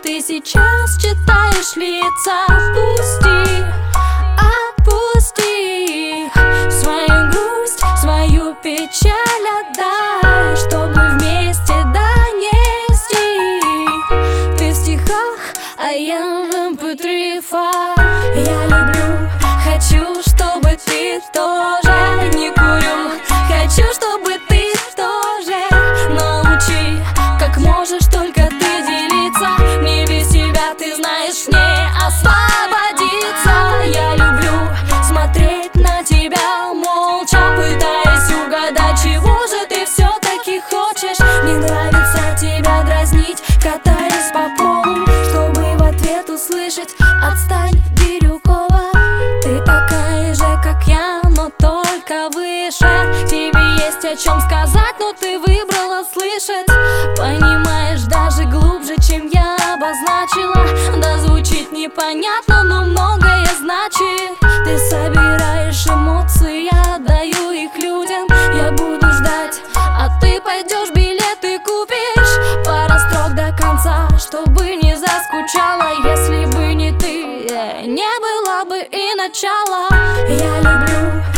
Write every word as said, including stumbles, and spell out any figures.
Ты сейчас читаешь лица. Отпусти, отпусти свою грусть, свою печаль отдай, чтобы вместе донести. Ты в стихах, а я в эм пэ три файл. Я люблю, хочу, чтобы ты тоже. Не курю, хочу, чтобы ты тоже. Научи, как можешь только ты делиться. Мне без тебя, ты знаешь, не освободиться. Я люблю смотреть на тебя молча, пытаясь угадать, чего же ты все-таки хочешь. Мне нравится тебя дразнить, катаясь по полу, чтобы в ответ услышать: отстань, Бирюкова. Ты такая же, как я, но только выше. Тебе есть о чем сказать, но ты выбрала слышать. Понимаешь даже глубже, чем я обозначила. Да, звучит непонятно, но многое значит. Ты собираешь эмоции, я отдаю их людям. Я буду ждать, а ты пойдешь билеты купишь. Пара строк до конца, чтобы не заскучала. Если бы не ты, не было бы и начала. Я люблю,